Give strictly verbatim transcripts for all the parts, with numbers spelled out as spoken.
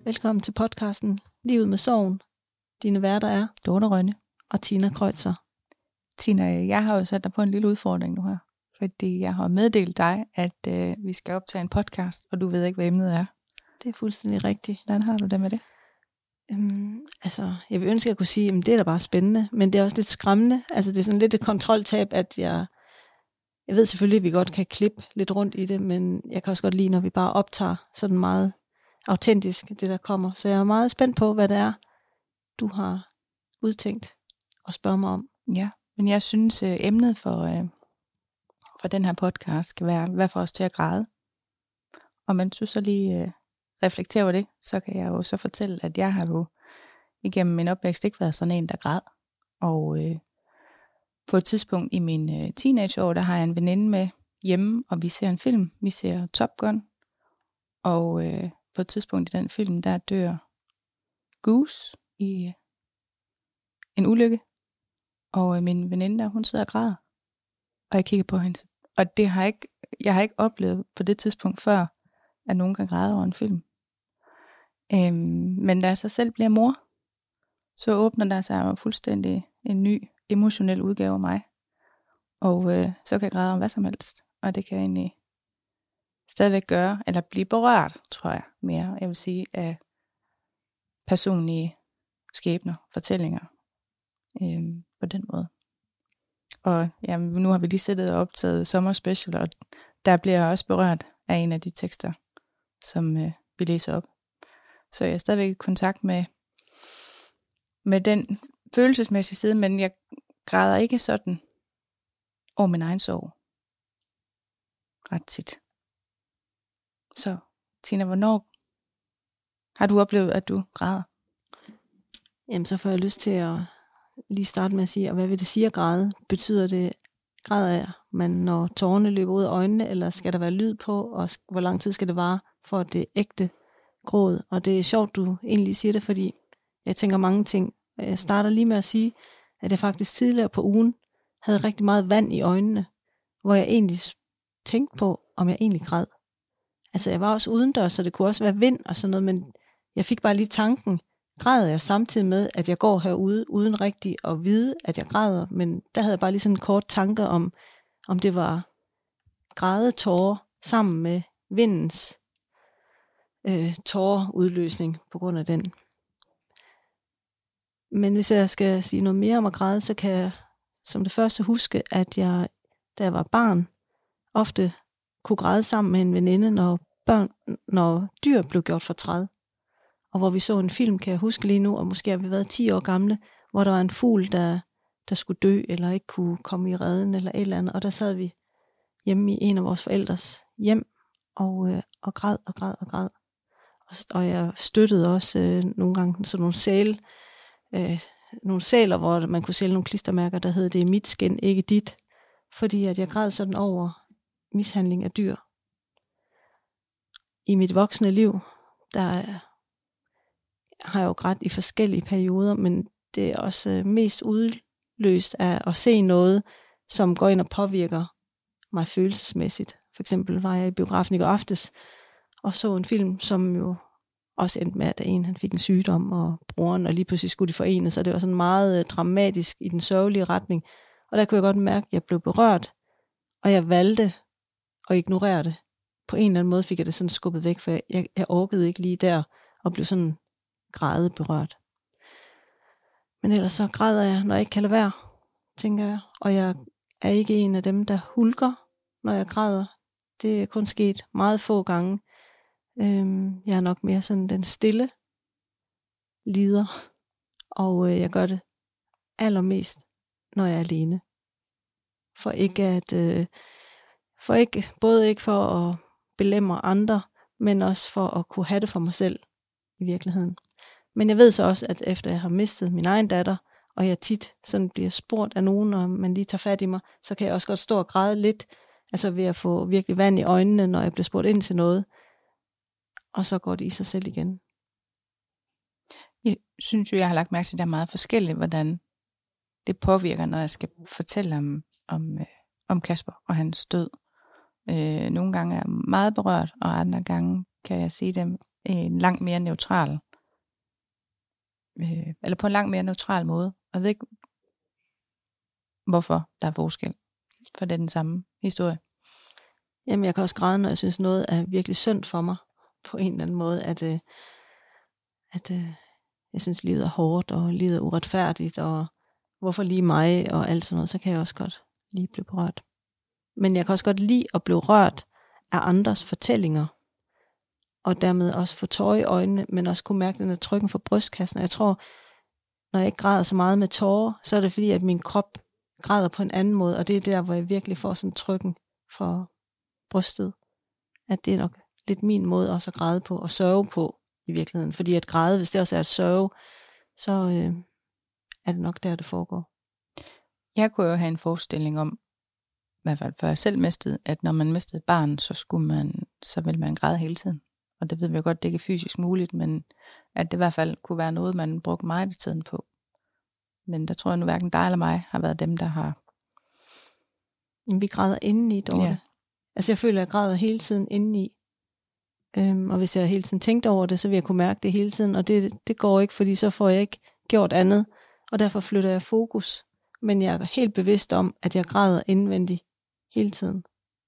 Velkommen til podcasten Livet med Sorgen. Dine værter er Dorte Rønne og Tina Kreutzer. Tina, jeg har jo sat dig på en lille udfordring nu her, fordi jeg har meddelt dig, at øh, vi skal optage en podcast, og du ved ikke, hvad emnet er. Det er fuldstændig rigtigt. Hvordan har du det med det? Øhm, altså, jeg vil ønske, at jeg kunne sige, at det er da bare spændende, men det er også lidt skræmmende. Altså, det er sådan lidt et kontroltab, at jeg... Jeg ved selvfølgelig, at vi godt kan klippe lidt rundt i det, men jeg kan også godt lide, når vi bare optager sådan meget autentisk, det der kommer. Så jeg er meget spændt på, hvad det er, du har udtænkt og spørge mig om. Ja, men jeg synes, øh, emnet for, øh, for den her podcast skal være, hvad får os til at græde? Og mens du så lige øh, reflekterer over det, så kan jeg jo så fortælle, at jeg har jo igennem min opvækst ikke været sådan en, der græd. Og øh, på et tidspunkt i min øh, teenageår, der har jeg en veninde med hjemme, og vi ser en film. Vi ser Top Gun. Og øh, på et tidspunkt i den film, der dør Goose i øh, en ulykke. Og øh, min veninde der, hun sidder og græder. Og jeg kigger på hende. Og det har ikke, jeg har ikke oplevet på det tidspunkt før, at nogen kan græde over en film. Øhm, men da jeg så selv bliver mor, så åbner der sig fuldstændig en ny emotionel udgave af mig. Og øh, så kan jeg græde om hvad som helst. Og det kan jeg egentlig stadigvæk gøre, eller blive berørt, tror jeg mere. Jeg vil sige, af personlige skæbner, fortællinger. Øhm, på den måde. Og jamen, nu har vi lige siddet og optaget sommerspecial, og der bliver jeg også berørt af en af de tekster, som øh, vi læser op. Så jeg er stadigvæk i kontakt med, med den følelsesmæssige side, men jeg græder ikke sådan over min egen sorg. Ret tit. Så Tina, hvornår har du oplevet, at du græder? Jamen, så får jeg lyst til at lige starte med at sige, og hvad vil det sige at græde? Betyder det, græder man, når tårerne løber ud af øjnene, eller skal der være lyd på, og hvor lang tid skal det vare, for at det er ægte gråd? Og det er sjovt, du egentlig siger det, fordi jeg tænker mange ting. Jeg starter lige med at sige, at jeg faktisk tidligere på ugen havde rigtig meget vand i øjnene, hvor jeg egentlig tænkte på, om jeg egentlig græd. Altså, jeg var også udendørs, så det kunne også være vind og sådan noget, men jeg fik bare lige tanken, græder jeg samtidig med, at jeg går herude, uden rigtig at vide, at jeg græder, men der havde jeg bare lige sådan en kort tanke om, om det var grædetårer sammen med vindens øh, tårerudløsning på grund af den. Men hvis jeg skal sige noget mere om at græde, så kan jeg som det første huske, at jeg, da jeg var barn, ofte kunne græde sammen med en veninde, når, børn, når dyr blev gjort fortræd. Og hvor vi så en film, kan jeg huske lige nu, og måske har vi været ti år gamle, hvor der var en fugl, der, der skulle dø, eller ikke kunne komme i redden, eller et eller andet. Og der sad vi hjemme i en af vores forældres hjem, og, øh, og græd og græd og græd. Og, og jeg støttede også øh, nogle gange sådan nogle sæl, øh, nogle sæler, hvor man kunne sælge nogle klistermærker, der hed det mit skin, ikke dit. Fordi at jeg græd sådan over mishandling af dyr. I mit voksne liv, der har jeg jo grædt i forskellige perioder, men det er også mest udløst af at se noget, som går ind og påvirker mig følelsesmæssigt. For eksempel var jeg i biografen i går aftes, og så en film, som jo også endte med, at en han fik en sygdom, og broren, og lige pludselig skulle de forenes, så det var sådan meget dramatisk i den sørgelige retning. Og der kunne jeg godt mærke, at jeg blev berørt, og jeg valgte at ignorere det. På en eller anden måde fik jeg det sådan skubbet væk, for jeg, jeg orkede ikke lige der, og blev sådan græde berørt. Men ellers så græder jeg, når jeg ikke kan lade være, tænker jeg. Og jeg er ikke en af dem, der hulker, når jeg græder. Det er kun sket meget få gange. Øhm, jeg er nok mere sådan den stille lider. Og øh, jeg gør det allermest, når jeg er alene. For ikke at... Øh, for ikke, både ikke for at belemre andre, men også for at kunne have det for mig selv i virkeligheden. Men jeg ved så også, at efter jeg har mistet min egen datter, og jeg tit sådan bliver spurgt af nogen, og man lige tager fat i mig, så kan jeg også godt stå og græde lidt, altså ved at få virkelig vand i øjnene, når jeg bliver spurgt ind til noget. Og så går det i sig selv igen. Jeg synes jo, jeg har lagt mærke til, at det er meget forskelligt, hvordan det påvirker, når jeg skal fortælle om, om, øh, om Kasper og hans død. Øh, nogle gange er jeg meget berørt, og andre gange kan jeg sige dem en langt mere neutral, øh, eller på en langt mere neutral måde. Jeg ved ikke, hvorfor der er forskel, for det er den samme historie. Jamen, jeg kan også græde, når jeg synes, noget er virkelig synd for mig, på en eller anden måde, at, øh, at øh, jeg synes, livet er hårdt, og livet er uretfærdigt, og hvorfor lige mig, og alt sådan noget, så kan jeg også godt lige blive berørt. Men jeg kan også godt lide at blive rørt af andres fortællinger, og dermed også få tårer i øjnene, men også kunne mærke den her trykken for brystkassen. Og jeg tror, når jeg ikke græder så meget med tårer, så er det fordi, at min krop græder på en anden måde, og det er der, hvor jeg virkelig får sådan trykken for brystet. At det er nok lidt min måde også at græde på, og sørge på i virkeligheden. Fordi at græde, hvis det også er at sørge, så øh, er det nok der, det foregår. Jeg kunne jo have en forestilling om, i hvert fald før jeg selv mistede, at når man mistede et barn, så, skulle man, så ville man græde hele tiden. Og det ved vi jo godt, det ikke er fysisk muligt, men at det i hvert fald kunne være noget, man brugte meget af tiden på. Men der tror jeg nu, hverken dig eller mig har været dem, der har... Vi græder indeni, Dorte. Ja. Altså jeg føler, at jeg græder hele tiden indeni. Øhm, og hvis jeg hele tiden tænkte over det, så vil jeg kunne mærke det hele tiden. Og det, det går ikke, fordi så får jeg ikke gjort andet. Og derfor flytter jeg fokus. Men jeg er helt bevidst om, at jeg græder indvendigt hele tiden.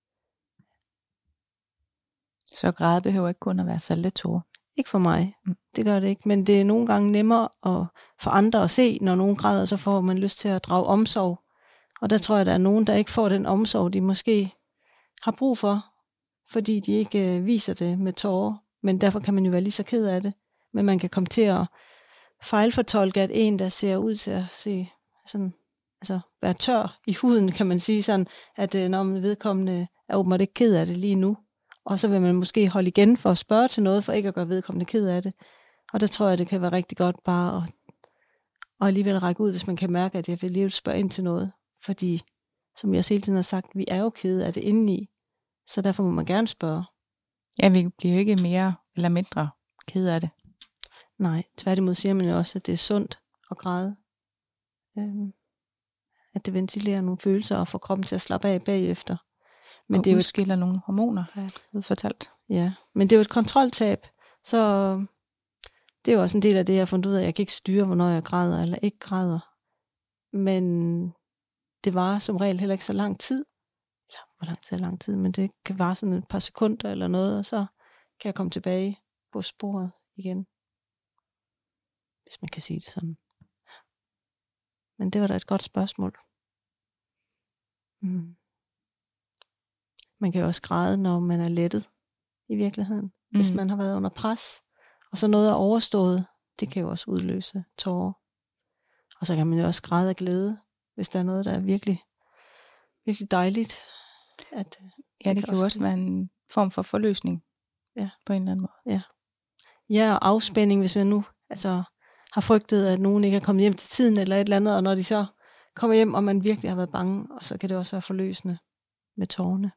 Så græde behøver ikke kun at være salte tårer. Ikke for mig. Det gør det ikke. Men det er nogle gange nemmere at, for andre at se, når nogen græder, så får man lyst til at drage omsorg. Og der tror jeg, der er nogen, der ikke får den omsorg, de måske har brug for, fordi de ikke øh, viser det med tårer. Men derfor kan man jo være lige så ked af det. Men man kan komme til at fejlfortolke, at en, der ser ud til at se sådan, altså være tør i huden, kan man sige sådan, at øh, når man vedkommende er åbenbart ikke ked af det lige nu, og så vil man måske holde igen for at spørge til noget, for ikke at gøre vedkommende ked af det. Og der tror jeg, det kan være rigtig godt bare at, at alligevel række ud, hvis man kan mærke, at jeg vil alligevel spørge ind til noget. Fordi, som jeg også hele tiden har sagt, vi er jo kede af det indeni, så derfor må man gerne spørge. Ja, vi bliver jo ikke mere eller mindre kede af det. Nej, tværtimod siger man jo også, at det er sundt at græde. Øhm, at det ventilerer nogle følelser og får kroppen til at slappe af bagefter. Men og det er jo udskiller et... nogle hormoner, har jeg blevet fortalt. Ja, men det er jo et kontroltab, så det er jo også en del af det, jeg har fundet ud af. Jeg kan ikke styre, hvornår jeg græder eller ikke græder. Men det var som regel heller ikke så lang tid. Eller, hvor lang tid er lang tid, men det kan vare sådan et par sekunder eller noget, og så kan jeg komme tilbage på sporet igen. Hvis man kan sige det sådan. Men det var da et godt spørgsmål. Mm. Man kan jo også græde, når man er lettet i virkeligheden. Mm. Hvis man har været under pres, og så noget er overstået, det kan jo også udløse tårer. Og så kan man jo også græde af glæde, hvis der er noget, der er virkelig, virkelig dejligt. At, ja, det, det kan jo også være en form for forløsning. Ja. På en eller anden måde. Ja, ja, og afspænding, hvis man nu altså, har frygtet, at nogen ikke er kommet hjem til tiden, eller et eller andet, og når de så kommer hjem, og man virkelig har været bange, og så kan det også være forløsende med tårerne.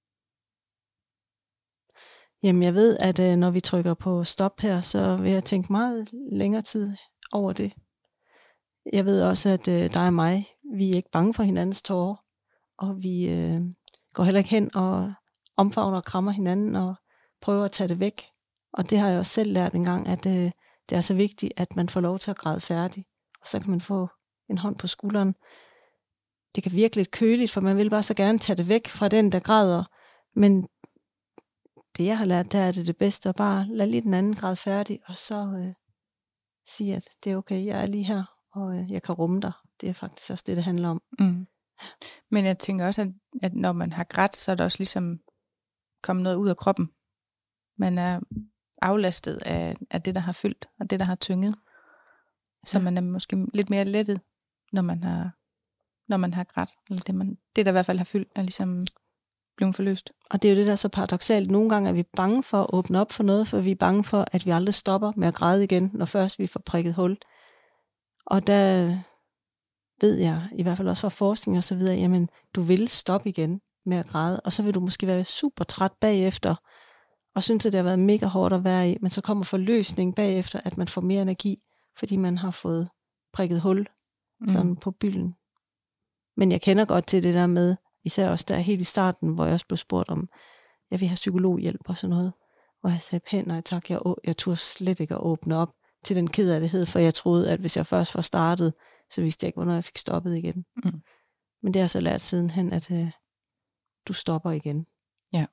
Jamen, jeg ved, at øh, når vi trykker på stop her, så vil jeg tænke meget længere tid over det. Jeg ved også, at øh, dig og mig, vi er ikke bange for hinandens tårer, og vi øh, går heller ikke hen og omfavner og krammer hinanden og prøver at tage det væk. Og det har jeg også selv lært en gang, at øh, det er så vigtigt, at man får lov til at græde færdig, og så kan man få en hånd på skulderen. Det kan virke lidt køligt, for man vil bare så gerne tage det væk fra den, der græder, men det jeg har lært, der er det det bedste, at bare lade lige den anden græde færdig, og så øh, sige, at det er okay, jeg er lige her, og øh, jeg kan rumme dig. Det er faktisk også det, det handler om. Mm. Men jeg tænker også, at, at når man har grædt, så er der også ligesom kommet noget ud af kroppen. Man er aflastet af, af det, der har fyldt, og det, der har tynget. Så ja. Man er måske lidt mere lettet, når man har, når man har grædt. Eller det, man, det, der i hvert fald har fyldt, er ligesom blevet forløst. Og det er jo det, der er så paradoksalt. Nogle gange er vi bange for at åbne op for noget, for vi er bange for, at vi aldrig stopper med at græde igen, når først vi får prikket hul. Og der ved jeg, i hvert fald også fra forskning og så videre, jamen, du vil stoppe igen med at græde, og så vil du måske være super træt bagefter, og synes, at det har været mega hårdt at være i, men så kommer forløsning bagefter, at man får mere energi, fordi man har fået prikket hul sådan mm. på bylden. Men jeg kender godt til det der med, især også der helt i starten, hvor jeg også blev spurgt om, jeg vil have psykologhjælp og sådan noget, hvor jeg sagde pænt nej tak, jeg, jeg turde slet ikke at åbne op til den kederlighed, for jeg troede, at hvis jeg først var startet, så vidste jeg ikke, hvornår jeg fik stoppet igen. Mm. Men det har jeg så lært sidenhen, at øh, du stopper igen. Ja.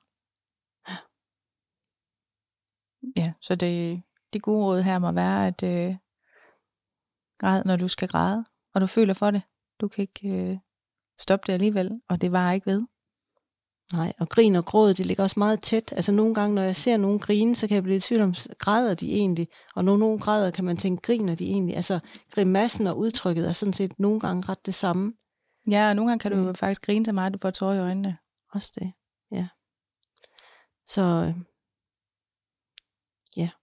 Ja, så det, det gode råd her må være, at øh, græd, når du skal græde, og du føler for det. Du kan ikke øh, stoppe det alligevel, og det var ikke ved. Nej, og grin og gråd, det ligger også meget tæt. Altså nogle gange, når jeg ser nogen grine, så kan jeg blive i tvivl om, græder de egentlig? Og når nogen græder, kan man tænke, griner de egentlig? Altså grimassen og udtrykket er sådan set nogle gange ret det samme. Ja, og nogle gange kan du Mm. faktisk grine så meget, at du får tårer i øjnene. Også det, ja. Så, øh, ja.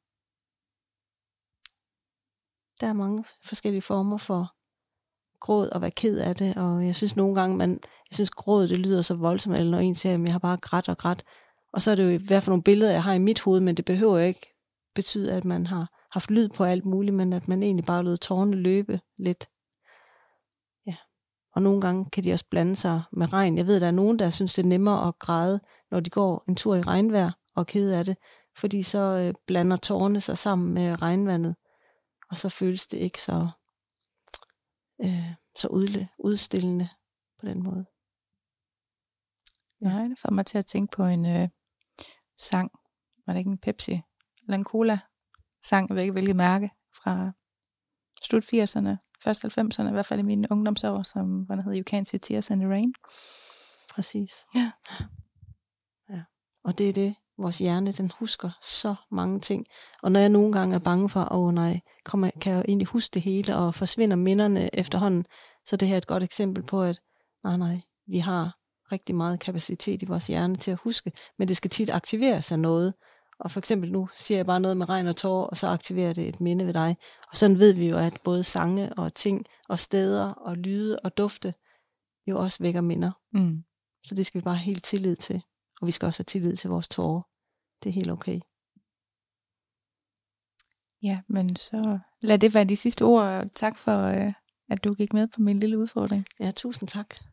Der er mange forskellige former for gråd og være ked af det, og jeg synes nogle gange, man, jeg synes gråd, det lyder så voldsomt, eller når en siger, at jeg har bare grædt og grædt, og så er det jo i hvert fald nogle billeder, jeg har i mit hoved, men det behøver ikke betyde, at man har haft lyd på alt muligt, men at man egentlig bare lod tårerne løbe lidt. Ja. Og nogle gange kan de også blande sig med regn. Jeg ved, der er nogen, der synes, det er nemmere at græde, når de går en tur i regnvejr og er kede af det, fordi så øh, blander tårerne sig sammen med regnvandet, og så føles det ikke så øh, så udle, udstillende på den måde. Nej, det får mig til at tænke på en øh, sang. Var det ikke en Pepsi eller en Cola sang, jeg ved ikke hvilket mærke, fra slut firserne, først halvfemserne, i hvert fald i mine ungdomsår, som hvad der hedder You Can't See Tears in the Rain. Præcis. Ja. Ja. Og det er det, vores hjerne, den husker så mange ting. Og når jeg nogle gange er bange for, åh nej, kommer, kan jeg egentlig huske det hele, og forsvinder minderne efterhånden, så det her er et godt eksempel på, at nej, nej, vi har rigtig meget kapacitet i vores hjerne til at huske, men det skal tit aktiveres af noget. Og for eksempel nu siger jeg bare noget med regn og tårer, og så aktiverer det et minde ved dig. Og sådan ved vi jo, at både sange og ting og steder og lyde og dufte jo også vækker minder. Mm. Så det skal vi bare have helt tillid til. Og vi skal også have tillid til vores tårer. Det er helt okay. Ja, men så lad det være de sidste ord, og tak for, øh, at du gik med på min lille udfordring. Ja, tusind tak.